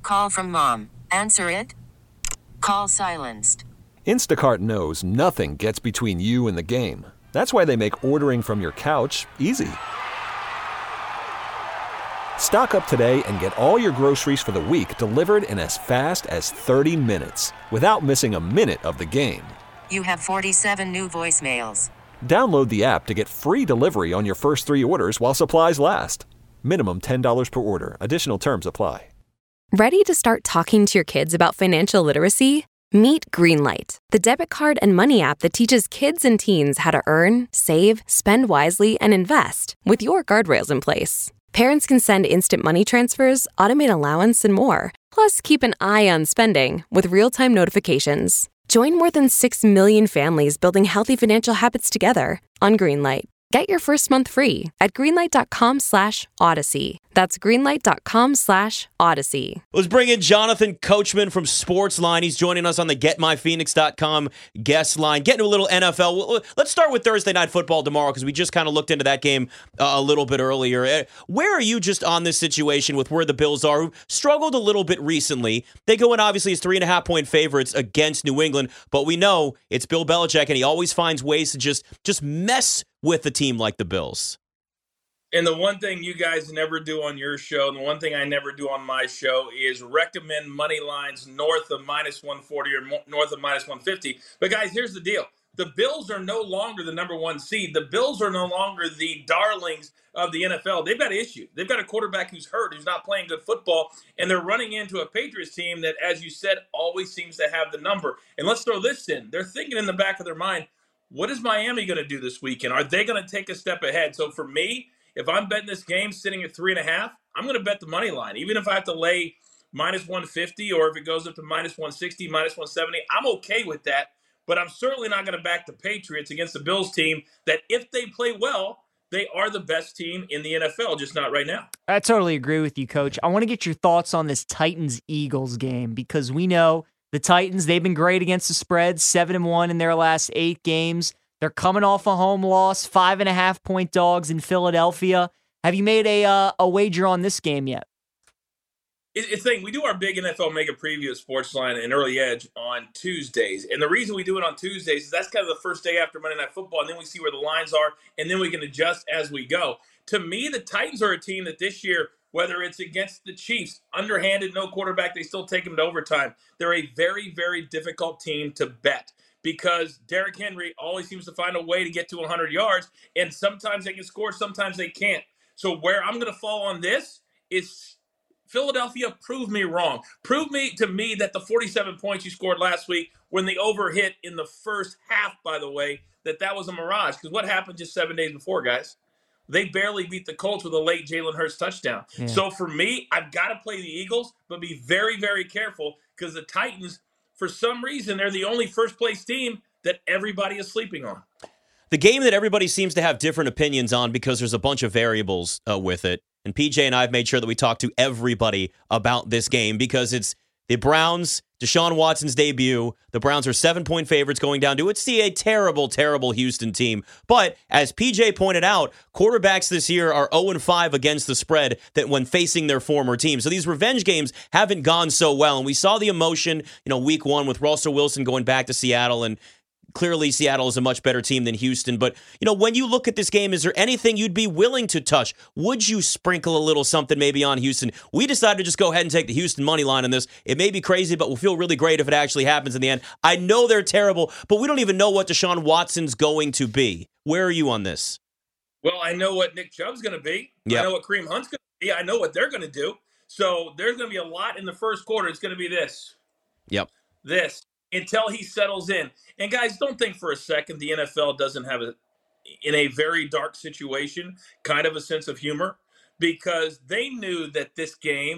Call from mom. Answer it. Call silenced. Instacart knows nothing gets between you and the game. That's why they make ordering from your couch easy. Stock up today and get all your groceries for the week delivered in as fast as 30 minutes without missing a minute of the game. You have 47 new voicemails. Download the app to get free delivery on your first 3 orders while supplies last. Minimum $10 per order. Additional terms apply. Ready to start talking to your kids about financial literacy? Meet Greenlight, the debit card and money app that teaches kids and teens how to earn, save, spend wisely, and invest with your guardrails in place. Parents can send instant money transfers, automate allowance, and more. Plus, keep an eye on spending with real-time notifications. Join more than 6 million families building healthy financial habits together on Greenlight. Get your first month free at greenlight.com/Odyssey. That's greenlight.com/Odyssey. Let's bring in Jonathan Coachman from Sportsline. He's joining us on the GetMyPhoenix.com guest line. Getting a little NFL. Let's start with Thursday Night Football tomorrow because we just kind of looked into that game a little bit earlier. Where are you just on this situation with where the Bills are? Who struggled a little bit recently. They go in obviously as 3.5-point favorites against New England, but we know it's Bill Belichick and he always finds ways to just mess with a team like the Bills. And the one thing you guys never do on your show, and the one thing I never do on my show, is recommend money lines north of -140 or north of -150. But guys, here's the deal. The Bills are no longer the number 1 seed. The Bills are no longer the darlings of the NFL. They've got issues. They've got a quarterback who's hurt, who's not playing good football, and they're running into a Patriots team that, as you said, always seems to have the number. And let's throw this in. They're thinking in the back of their mind, what is Miami going to do this weekend? Are they going to take a step ahead? So for me, if I'm betting this game sitting at 3.5, I'm going to bet the money line. Even if I have to lay -150 or if it goes up to -160, -170, I'm okay with that. But I'm certainly not going to back the Patriots against the Bills team that if they play well, they are the best team in the NFL, just not right now. I totally agree with you, Coach. I want to get your thoughts on this Titans-Eagles game because we know the Titans, they've been great against the spread, 7-1 in their last 8 games. They're coming off a home loss, 5.5-point dogs in Philadelphia. Have you made a wager on this game yet? It's thing. We do our big NFL Mega Preview at Sportsline and Early Edge on Tuesdays. And the reason we do it on Tuesdays is that's kind of the first day after Monday Night Football, and then we see where the lines are, and then we can adjust as we go. To me, the Titans are a team that this year, whether it's against the Chiefs, underhanded, no quarterback, they still take them to overtime. They're a very, very difficult team to bet because Derrick Henry always seems to find a way to get to 100 yards, and sometimes they can score, sometimes they can't. So where I'm going to fall on this is Philadelphia, prove me wrong. Prove to me that the 47 points you scored last week when the over hit in the first half, by the way, that was a mirage. Because what happened just 7 days before, guys? They barely beat the Colts with a late Jalen Hurts touchdown. Yeah. So for me, I've got to play the Eagles, but be very, very careful because the Titans, for some reason, they're the only first-place team that everybody is sleeping on. The game that everybody seems to have different opinions on because there's a bunch of variables with it. And PJ and I have made sure that we talk to everybody about this game because it's the Browns, Deshaun Watson's debut. The Browns are 7-point favorites going down to a terrible, terrible Houston team. But as PJ pointed out, quarterbacks this year are 0-5 against the spread that when facing their former team. So these revenge games haven't gone so well. And we saw the emotion, week 1 with Russell Wilson going back to Seattle, and clearly Seattle is a much better team than Houston. But, when you look at this game, is there anything you'd be willing to touch? Would you sprinkle a little something maybe on Houston? We decided to just go ahead and take the Houston money line on this. It may be crazy, but we'll feel really great if it actually happens in the end. I know they're terrible, but we don't even know what Deshaun Watson's going to be. Where are you on this? Well, I know what Nick Chubb's going to be. Yep. I know what Kareem Hunt's going to be. I know what they're going to do. So there's going to be a lot in the first quarter. It's going to be this. Yep. This. Until he settles in. And guys, don't think for a second the NFL doesn't have in a very dark situation, kind of a sense of humor, because they knew that this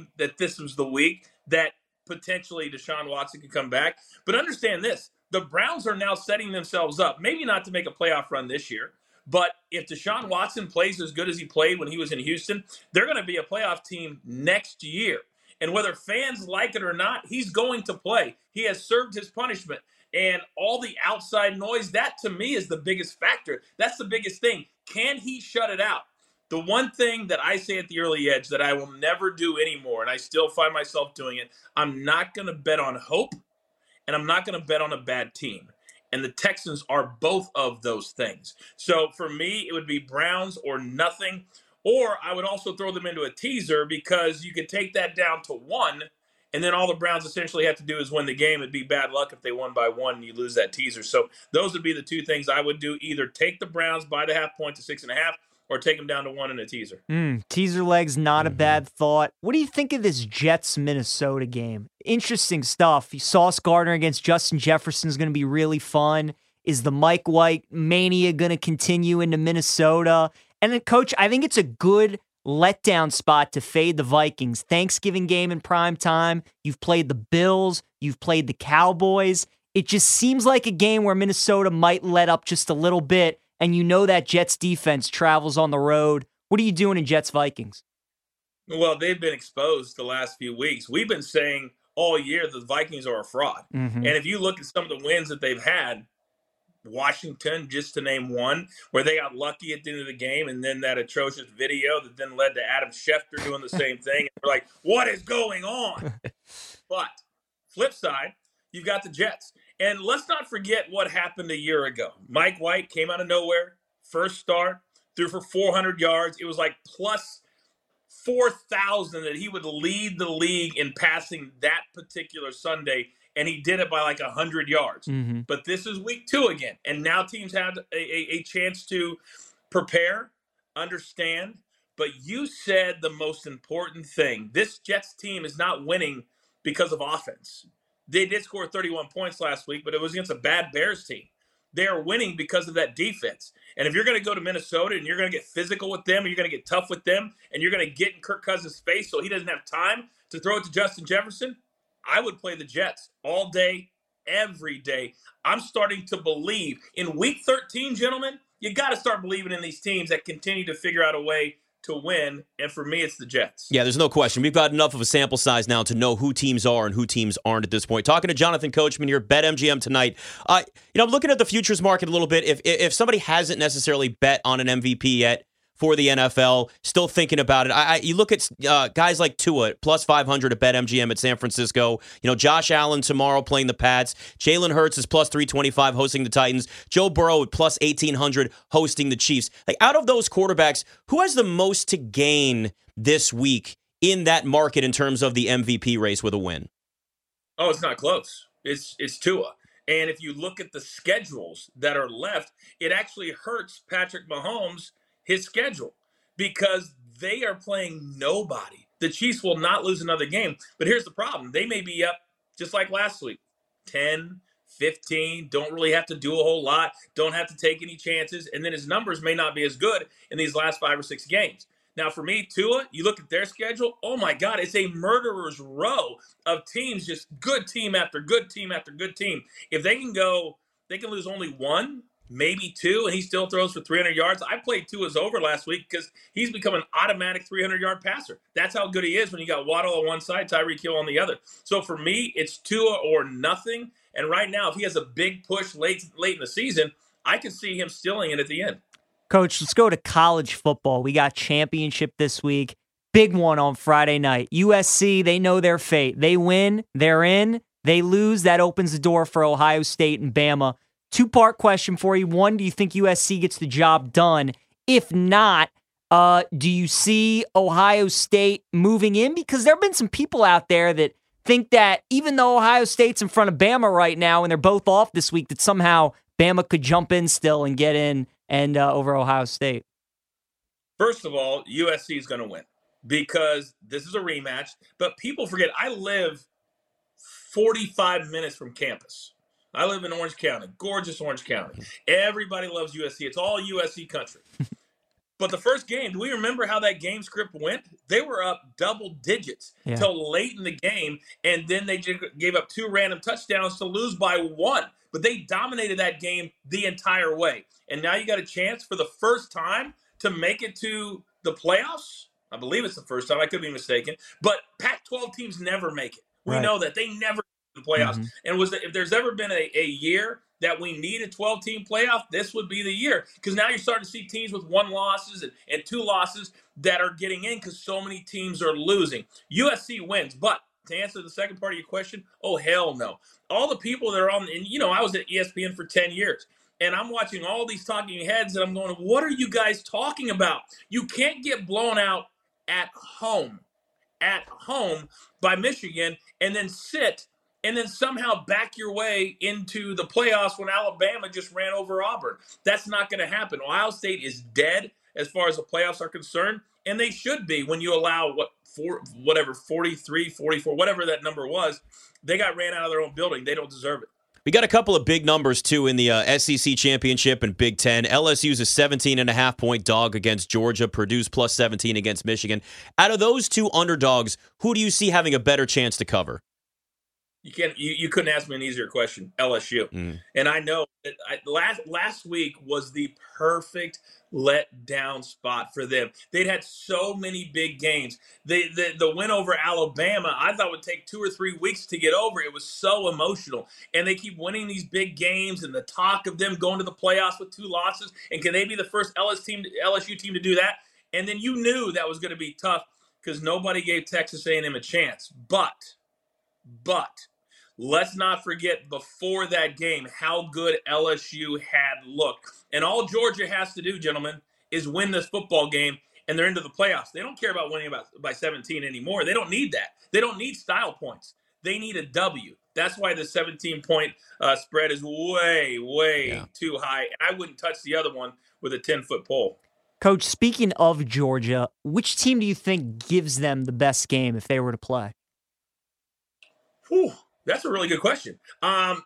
was the week that potentially Deshaun Watson could come back. But understand this, the Browns are now setting themselves up, maybe not to make a playoff run this year, but if Deshaun Watson plays as good as he played when he was in Houston, they're going to be a playoff team next year. And whether fans like it or not, he's going to play. He has served his punishment. And all the outside noise, that to me is the biggest factor. That's the biggest thing. Can he shut it out? The one thing that I say at the early edge that I will never do anymore, and I still find myself doing it, I'm not going to bet on hope, and I'm not going to bet on a bad team. And the Texans are both of those things. So for me, it would be Browns or nothing. Or I would also throw them into a teaser because you could take that down to 1, and then all the Browns essentially have to do is win the game. It'd be bad luck if they won by 1 and you lose that teaser. So those would be the two things I would do. Either take the Browns by the half point to 6.5, or take them down to 1 in a teaser. Teaser leg's not a bad thought. What do you think of this Jets-Minnesota game? Interesting stuff. Sauce Gardner against Justin Jefferson is going to be really fun. Is the Mike White mania going to continue into Minnesota? And then, Coach, I think it's a good letdown spot to fade the Vikings. Thanksgiving game in prime time. You've played the Bills. You've played the Cowboys. It just seems like a game where Minnesota might let up just a little bit, and you know that Jets defense travels on the road. What are you doing in Jets-Vikings? Well, they've been exposed the last few weeks. We've been saying all year that the Vikings are a fraud. And if you look at some of the wins that they've had, Washington, just to name one, where they got lucky at the end of the game, and then that atrocious video that then led to Adam Schefter doing the same thing. And we're like, what is going on? But flip side, you've got the Jets. And let's not forget what happened a year ago. Mike White came out of nowhere, first start, threw for 400 yards. It was like plus 4,000 that he would lead the league in passing that particular Sunday, and he did it by like 100 yards. But this is week 2 again, and now teams have a chance to prepare, understand. But you said the most important thing. This Jets team is not winning because of offense. They did score 31 points last week, but it was against a bad Bears team. They are winning because of that defense. And if you're going to go to Minnesota and you're going to get physical with them, and you're going to get tough with them, and you're going to get in Kirk Cousins' face so he doesn't have time to throw it to Justin Jefferson, I would play the Jets all day, every day. I'm starting to believe. In week 13, gentlemen, you got to start believing in these teams that continue to figure out a way to win, and for me, it's the Jets. Yeah, there's no question. We've got enough of a sample size now to know who teams are and who teams aren't at this point. Talking to Jonathan Coachman here, BetMGM tonight. I'm looking at the futures market a little bit. If somebody hasn't necessarily bet on an MVP yet for the NFL, still thinking about it. You look at guys like Tua, plus 500 at BetMGM at San Francisco. Josh Allen tomorrow playing the Pats. Jalen Hurts is plus 325 hosting the Titans. Joe Burrow at plus 1,800 hosting the Chiefs. Like, out of those quarterbacks, who has the most to gain this week in that market in terms of the MVP race with a win? Oh, it's not close. It's Tua. And if you look at the schedules that are left, it actually hurts Patrick Mahomes, his schedule, because they are playing nobody. The Chiefs will not lose another game. But here's the problem. They may be up just like last week, 10, 15, don't really have to do a whole lot, don't have to take any chances, and then his numbers may not be as good in these last 5 or 6 games. Now, for me, Tua, you look at their schedule, oh my God, it's a murderer's row of teams, just good team after good team after good team. If they can lose only 1, maybe 2, and he still throws for 300 yards. I played Tua's over last week because he's become an automatic 300-yard passer. That's how good he is when you got Waddle on one side, Tyreek Hill on the other. So for me, it's Tua or nothing. And right now, if he has a big push late in the season, I can see him stealing it at the end. Coach, let's go to college football. We got championship this week. Big one on Friday night. USC, they know their fate. They win, they're in. They lose, that opens the door for Ohio State and Bama. 2-part question for you. 1, do you think USC gets the job done? If not, do you see Ohio State moving in? Because there have been some people out there that think that even though Ohio State's in front of Bama right now and they're both off this week, that somehow Bama could jump in still and get in and over Ohio State. First of all, USC is going to win because this is a rematch. But people forget, I live 45 minutes from campus. I live in Orange County, gorgeous Orange County. Everybody loves USC. It's all USC country. But the first game, do we remember how that game script went? They were up double digits till late in the game, and then they gave up 2 random touchdowns to lose by 1. But they dominated that game the entire way. And now you got a chance for the first time to make it to the playoffs. I believe it's the first time. I could be mistaken. But Pac-12 teams never make it. We know that. They never the playoffs. Mm-hmm. And if there's ever been a year that we need a 12-team playoff, this would be the year. Because now you're starting to see teams with 1 losses and 2 losses that are getting in because so many teams are losing. USC wins, but to answer the second part of your question, oh, hell no. All the people that are on, and I was at ESPN for 10 years, and I'm watching all these talking heads, and I'm going, what are you guys talking about? You can't get blown out at home by Michigan and then sit and then somehow back your way into the playoffs when Alabama just ran over Auburn. That's not going to happen. Ohio State is dead as far as the playoffs are concerned, and they should be when you allow 43, 44, whatever that number was. They got ran out of their own building. They don't deserve it. We got a couple of big numbers, too, in the SEC Championship and Big Ten. LSU's a 17.5-point dog against Georgia. Purdue's plus 17 against Michigan. Out of those 2 underdogs, who do you see having a better chance to cover? You couldn't ask me an easier question. LSU. And I know that last week was the perfect let-down spot for them. They'd had so many big games. The win over Alabama, I thought would take 2 or 3 weeks to get over. It was so emotional. And they keep winning these big games, and the talk of them going to the playoffs with 2 losses. And can they be the first LSU team to do that? And then you knew that was going to be tough because nobody gave Texas A&M a chance. But let's not forget before that game how good LSU had looked. And all Georgia has to do, gentlemen, is win this football game, and they're into the playoffs. They don't care about winning by 17 anymore. They don't need that. They don't need style points. They need a W. That's why the 17-point spread is way too high. And I wouldn't touch the other one with a 10-foot pole. Coach, speaking of Georgia, which team do you think gives them the best game if they were to play? Whew, that's a really good question. I'm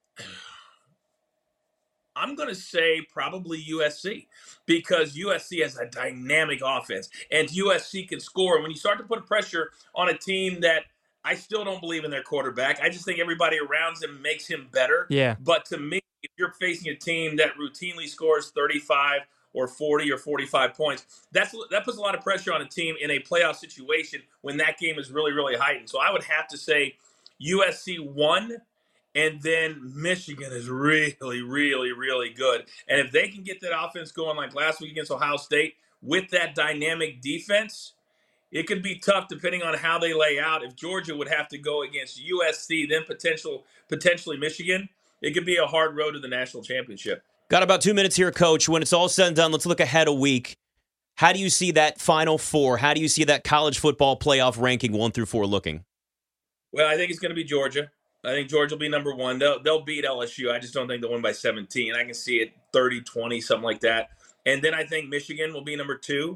going to say probably USC because USC has a dynamic offense and USC can score. When you start to put pressure on a team that I still don't believe in their quarterback, I just think everybody around him makes him better. Yeah. But to me, if you're facing a team that routinely scores 35 or 40 or 45 points, that puts a lot of pressure on a team in a playoff situation when that game is really, really heightened. So I would have to say USC won. And then Michigan is really, really, really good. And if they can get that offense going like last week against Ohio State with that dynamic defense, it could be tough depending on how they lay out. If Georgia would have to go against USC, then potentially Michigan, it could be a hard road to the national championship. Got about 2 minutes here, Coach. When it's all said and done, let's look ahead a week. How do you see that Final Four? How do you see that college football playoff ranking 1 through 4 looking? Well, I think it's going to be Georgia. I think Georgia will be number 1. They'll beat LSU. I just don't think they'll win by 17. I can see it 30-20, something like that. And then I think Michigan will be number 2.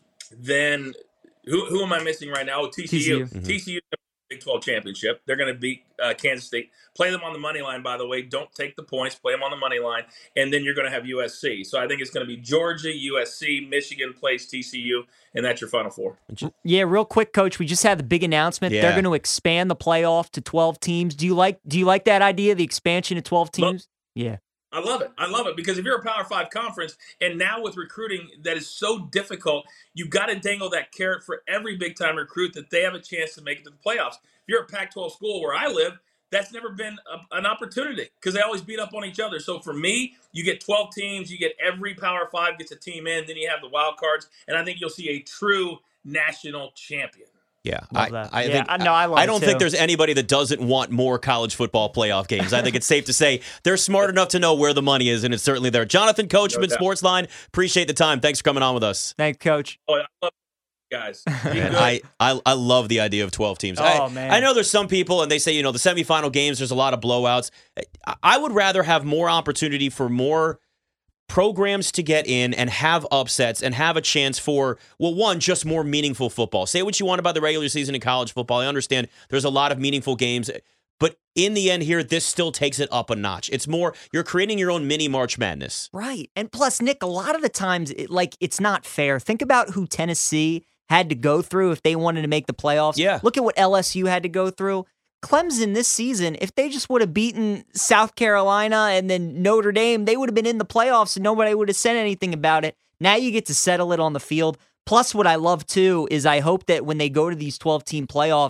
Then who am I missing right now? Oh, TCU. Mm-hmm. TCU Big 12 championship. They're going to beat Kansas State. Play them on the money line, by the way. Don't take the points. Play them on the money line. And then you're going to have USC. So I think it's going to be Georgia, USC, Michigan plays TCU, and that's your Final Four. Yeah, real quick, Coach. We just had the big announcement. Yeah. They're going to expand the playoff to 12 teams. Do you like that idea, the expansion to 12 teams? Yeah. I love it because if you're a Power 5 conference and now with recruiting that is so difficult, you've got to dangle that carrot for every big-time recruit that they have a chance to make it to the playoffs. If you're a Pac-12 school where I live, that's never been an opportunity because they always beat up on each other. So for me, you get 12 teams, you get every Power 5 gets a team in, then you have the wild cards, and I think you'll see a true national champion. Yeah, I don't think there's anybody that doesn't want more college football playoff games. I think it's safe to say they're smart enough to know where the money is, and it's certainly there. Jonathan Coachman, Sportsline, appreciate the time. Thanks for coming on with us. Thanks, Coach. Oh, I love you guys. Man, I love the idea of 12 teams. Man. I know there's some people, and they say, the semifinal games, there's a lot of blowouts. I would rather have more opportunity for more programs to get in and have upsets and have a chance for, just more meaningful football. Say what you want about the regular season in college football. I understand there's a lot of meaningful games, but in the end here, this still takes it up a notch. It's more, you're creating your own mini March Madness. Right. And plus, Nick, a lot of the times, it's not fair. Think about who Tennessee had to go through if they wanted to make the playoffs. Yeah. Look at what LSU had to go through. Clemson this season, if they just would have beaten South Carolina and then Notre Dame, they would have been in the playoffs and nobody would have said anything about it. Now you get to settle it on the field. Plus, what I love, too, is I hope that when they go to these 12-team playoffs,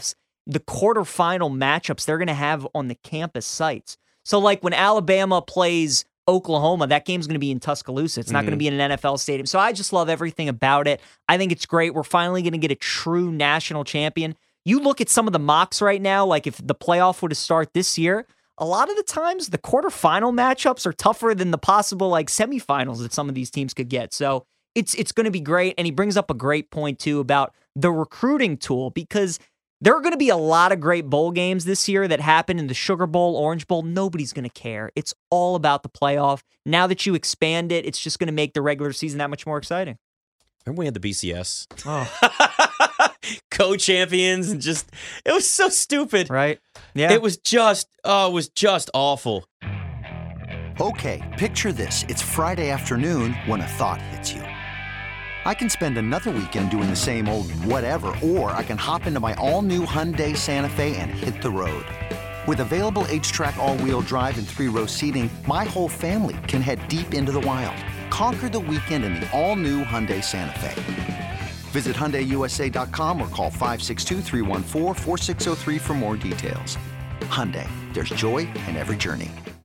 the quarterfinal matchups they're going to have on the campus sites. So like when Alabama plays Oklahoma, that game's going to be in Tuscaloosa. It's not going to be in an NFL stadium. So I just love everything about it. I think it's great. We're finally going to get a true national champion. You look at some of the mocks right now, like if the playoff were to start this year, a lot of the times the quarterfinal matchups are tougher than the possible like semifinals that some of these teams could get. So it's going to be great. And he brings up a great point too about the recruiting tool, because there are going to be a lot of great bowl games this year that happen in the Sugar Bowl, Orange Bowl. Nobody's going to care. It's all about the playoff. Now that you expand it, it's just going to make the regular season that much more exciting. Remember we had the BCS? Oh. Co-champions, and just, it was so stupid. Right? Yeah. It was just awful. Okay, picture this. It's Friday afternoon when a thought hits you. I can spend another weekend doing the same old whatever, or I can hop into my all-new Hyundai Santa Fe and hit the road. With available H-Track all-wheel drive and 3-row seating, my whole family can head deep into the wild. Conquer the weekend in the all-new Hyundai Santa Fe. Visit HyundaiUSA.com or call 562-314-4603 for more details. Hyundai, there's joy in every journey.